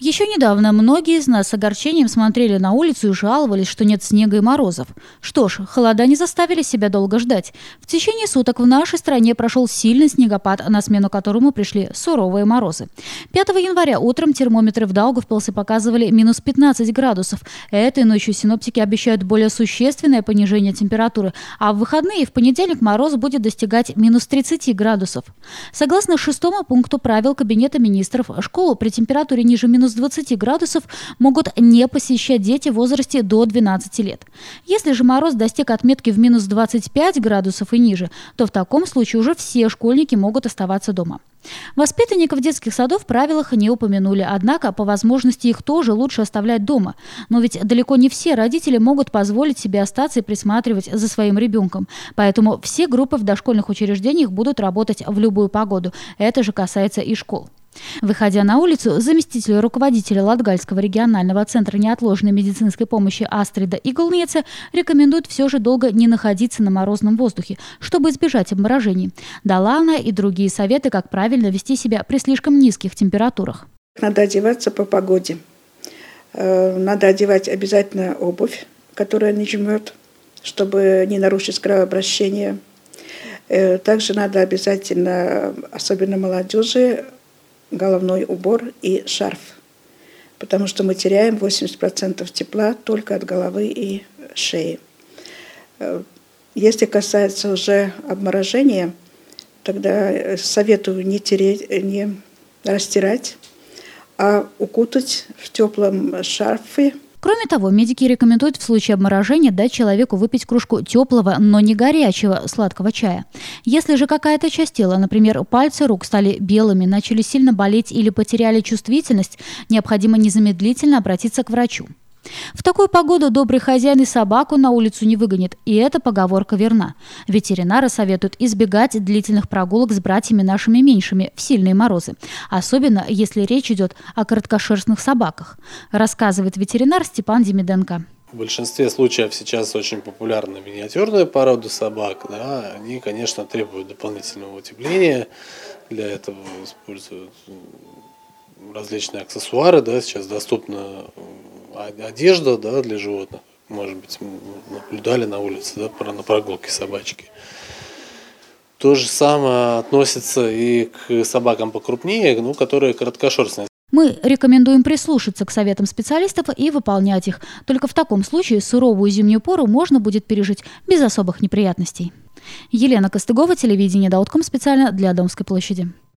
Еще недавно многие из нас с огорчением смотрели на улицу и жаловались, что нет снега и морозов. Что ж, холода не заставили себя долго ждать. В течение суток в нашей стране прошел сильный снегопад, на смену которому пришли суровые морозы. 5 января утром термометры в Даугавпилсе показывали минус 15 градусов. Этой ночью синоптики обещают более существенное понижение температуры, а в выходные в понедельник мороз будет достигать минус 30 градусов. Согласно 6-му пункту правил Кабинета министров, школу при температуре ниже минус 20 градусов могут не посещать дети в возрасте до 12 лет. Если же мороз достиг отметки в минус 25 градусов и ниже, то в таком случае уже все школьники могут оставаться дома. Воспитанников детских садов в правилах не упомянули, однако по возможности их тоже лучше оставлять дома. Но ведь далеко не все родители могут позволить себе остаться и присматривать за своим ребенком. Поэтому все группы в дошкольных учреждениях будут работать в любую погоду. Это же касается и школ. Выходя на улицу, заместитель руководителя Латгальского регионального центра неотложной медицинской помощи Астрида Иглнеце рекомендует все же долго не находиться на морозном воздухе, чтобы избежать обморожений. Дала она и другие советы, как правильно вести себя при слишком низких температурах. Надо одеваться по погоде. Надо одевать обязательно обувь, которая не жмет, чтобы не нарушить кровообращение. Также надо обязательно, особенно молодежи, головной убор и шарф, потому что мы теряем 80% тепла только от головы и шеи. Если касается уже обморожения, тогда советую не растирать, а укутать в теплом шарфе. Кроме того, медики рекомендуют в случае обморожения дать человеку выпить кружку теплого, но не горячего сладкого чая. Если же какая-то часть тела, например, пальцы рук стали белыми, начали сильно болеть или потеряли чувствительность, необходимо незамедлительно обратиться к врачу. В такую погоду добрый хозяин и собаку на улицу не выгонит, и эта поговорка верна. Ветеринары советуют избегать длительных прогулок с братьями нашими меньшими в сильные морозы, особенно если речь идет о короткошерстных собаках, рассказывает ветеринар Степан Демиденко. В большинстве случаев сейчас очень популярны миниатюрные породы собак. Да, они, конечно, требуют дополнительного утепления. Для этого используют различные аксессуары. Да, сейчас доступна одежда, да, для животных. Может быть, наблюдали на улице, да, на прогулке собачки. То же самое относится и к собакам покрупнее, которые короткошерстные. Мы рекомендуем прислушаться к советам специалистов и выполнять их. Только в таком случае суровую зимнюю пору можно будет пережить без особых неприятностей. Елена Костыгова, телевидение Даудком, специально для Домской площади.